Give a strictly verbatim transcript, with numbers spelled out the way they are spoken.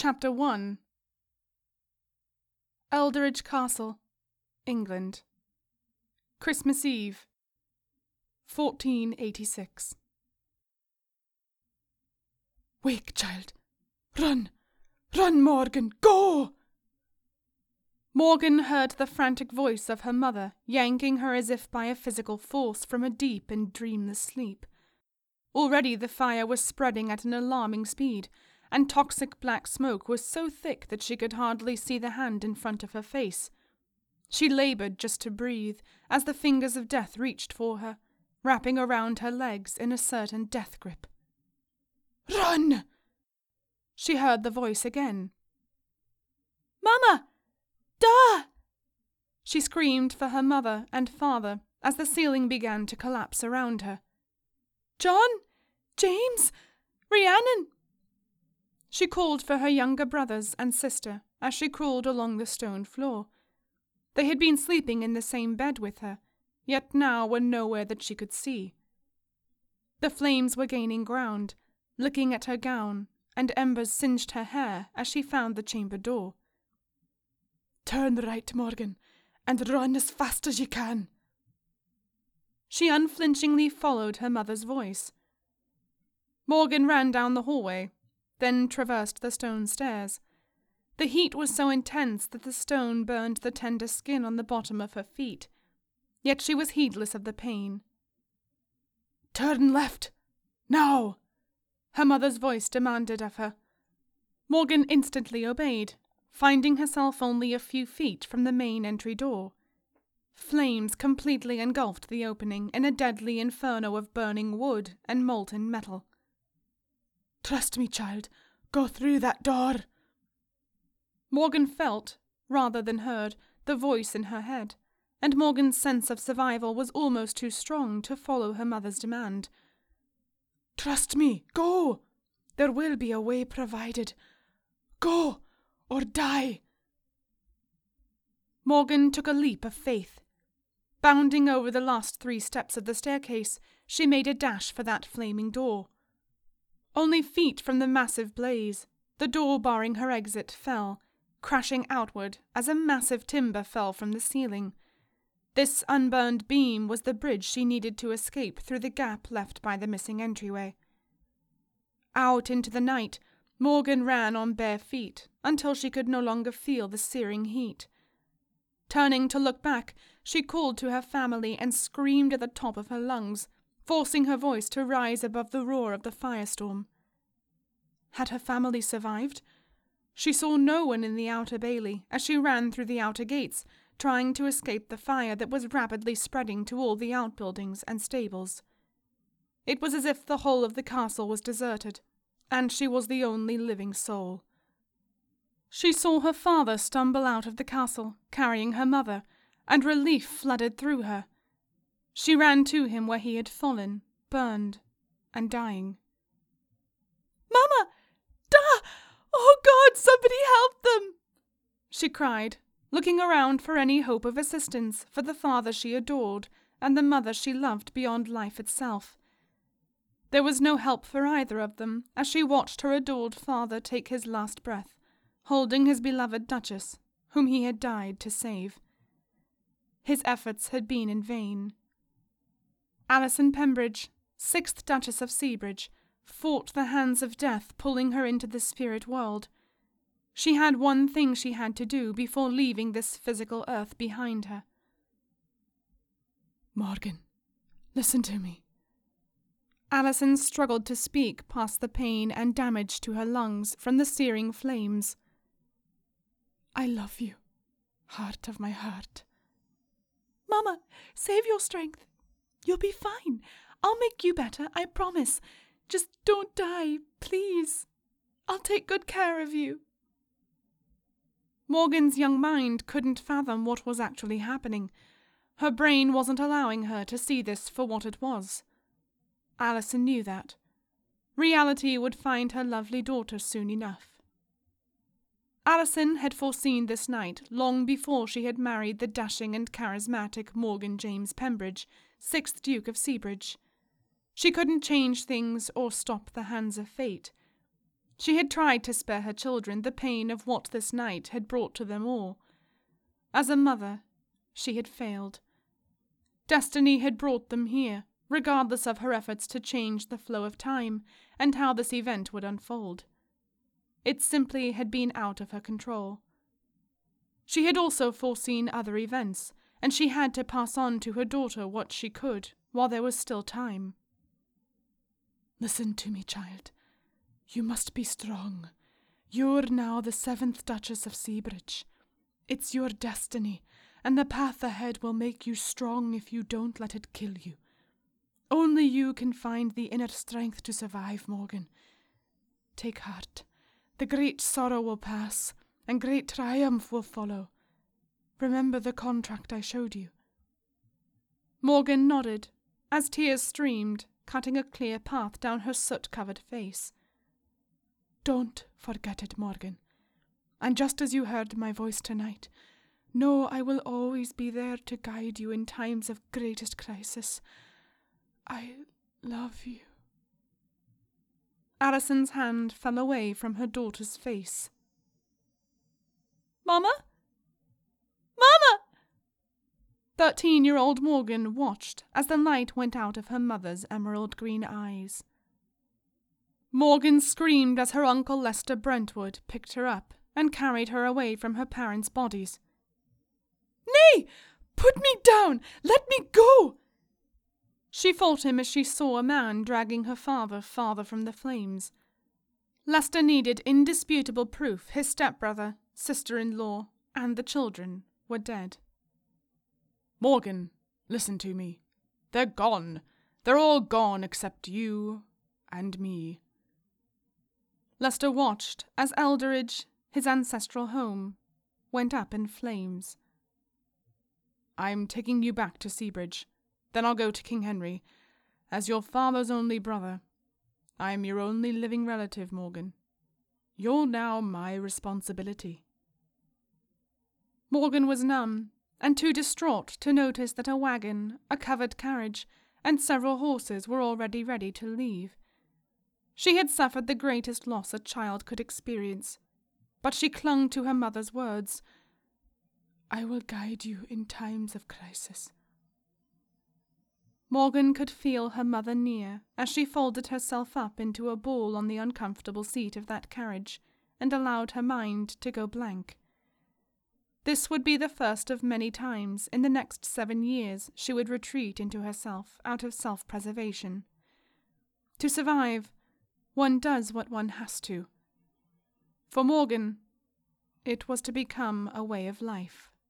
Chapter one. Eldridge Castle, England. Christmas Eve, fourteen eighty-six. Wake, child! Run! Run, Morgan! Go! Morgan heard the frantic voice of her mother yanking her as if by a physical force from a deep and dreamless sleep. Already the fire was spreading at an alarming speed, and toxic black smoke was so thick that she could hardly see the hand in front of her face. She labored just to breathe as the fingers of death reached for her, wrapping around her legs in a certain death grip. Run! She heard the voice again. Mama! Da! She screamed for her mother and father as the ceiling began to collapse around her. John! James! Rhiannon! She called for her younger brothers and sister as she crawled along the stone floor. They had been sleeping in the same bed with her, yet now were nowhere that she could see. The flames were gaining ground, licking at her gown, and embers singed her hair as she found the chamber door. Turn right, Morgan, and run as fast as you can. She unflinchingly followed her mother's voice. Morgan ran down the hallway, then traversed the stone stairs. The heat was so intense that the stone burned the tender skin on the bottom of her feet, yet she was heedless of the pain. Turn left, now! Her mother's voice demanded of her. Morgan instantly obeyed, finding herself only a few feet from the main entry door. Flames completely engulfed the opening in a deadly inferno of burning wood and molten metal. Trust me, child. Go through that door. Morgan felt, rather than heard, the voice in her head, and Morgan's sense of survival was almost too strong to follow her mother's demand. Trust me. Go. There will be a way provided. Go, or die. Morgan took a leap of faith. Bounding over the last three steps of the staircase, she made a dash for that flaming door. Only feet from the massive blaze, the door barring her exit fell, crashing outward as a massive timber fell from the ceiling. This unburned beam was the bridge she needed to escape through the gap left by the missing entryway. Out into the night, Morgan ran on bare feet until she could no longer feel the searing heat. Turning to look back, she called to her family and screamed at the top of her lungs, forcing her voice to rise above the roar of the firestorm. Had her family survived? She saw no one in the outer bailey as she ran through the outer gates, trying to escape the fire that was rapidly spreading to all the outbuildings and stables. It was as if the whole of the castle was deserted, and she was the only living soul. She saw her father stumble out of the castle, carrying her mother, and relief flooded through her. She ran to him where he had fallen, burned, and dying. "Mama! Da! Oh, God, somebody help them!" she cried, looking around for any hope of assistance for the father she adored and the mother she loved beyond life itself. There was no help for either of them as she watched her adored father take his last breath, holding his beloved Duchess, whom he had died to save. His efforts had been in vain. Alison Pembridge, sixth Duchess of Seabridge, fought the hands of death pulling her into the spirit world. She had one thing she had to do before leaving this physical earth behind her. Morgan, listen to me. Alison struggled to speak past the pain and damage to her lungs from the searing flames. I love you, heart of my heart. Mama, save your strength. You'll be fine. I'll make you better, I promise. Just don't die, please. I'll take good care of you. Morgan's young mind couldn't fathom what was actually happening. Her brain wasn't allowing her to see this for what it was. Alison knew that. Reality would find her lovely daughter soon enough. Alison had foreseen this night long before she had married the dashing and charismatic Morgan James Pembridge, sixth Duke of Seabridge. She couldn't change things or stop the hands of fate. She had tried to spare her children the pain of what this night had brought to them all. As a mother, she had failed. Destiny had brought them here, regardless of her efforts to change the flow of time and how this event would unfold. It simply had been out of her control. She had also foreseen other events, and she had to pass on to her daughter what she could while there was still time. Listen to me, child. You must be strong. You're now the seventh Duchess of Seabridge. It's your destiny, and the path ahead will make you strong if you don't let it kill you. Only you can find the inner strength to survive, Morgan. Take heart. The great sorrow will pass, and great triumph will follow. Remember the contract I showed you. Morgan nodded, as tears streamed, cutting a clear path down her soot-covered face. Don't forget it, Morgan. And just as you heard my voice tonight, know I will always be there to guide you in times of greatest crisis. I love you. Alison's hand fell away from her daughter's face. Mama? Mama! Thirteen-year-old Morgan watched as the light went out of her mother's emerald green eyes. Morgan screamed as her uncle Lester Brentwood picked her up and carried her away from her parents' bodies. Nay! Put me down! Let me go! She fought him as she saw a man dragging her father farther from the flames. Lester needed indisputable proof his stepbrother, sister-in-law, and the children were dead. Morgan, listen to me. They're gone. They're all gone except you and me. Lester watched as Elderidge, his ancestral home, went up in flames. I'm taking you back to Seabridge. Then I'll go to King Henry. As your father's only brother, I'm your only living relative, Morgan. You're now my responsibility. Morgan was numb, and too distraught to notice that a wagon, a covered carriage, and several horses were already ready to leave. She had suffered the greatest loss a child could experience, but she clung to her mother's words. I will guide you in times of crisis. Morgan could feel her mother near as she folded herself up into a ball on the uncomfortable seat of that carriage and allowed her mind to go blank. This would be the first of many times in the next seven years she would retreat into herself out of self-preservation. To survive, one does what one has to. For Morgan, it was to become a way of life.